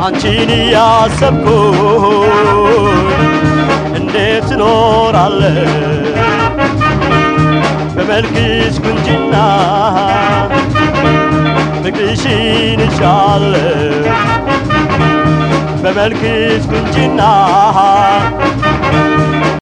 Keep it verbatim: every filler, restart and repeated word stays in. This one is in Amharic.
አንቺን ያሰብኩኝ እንዴት እኖራለሁ በመልክሽ ቁንጅና ፍቅርሽን ይሻለሁ በመልክሽ ቁንጅና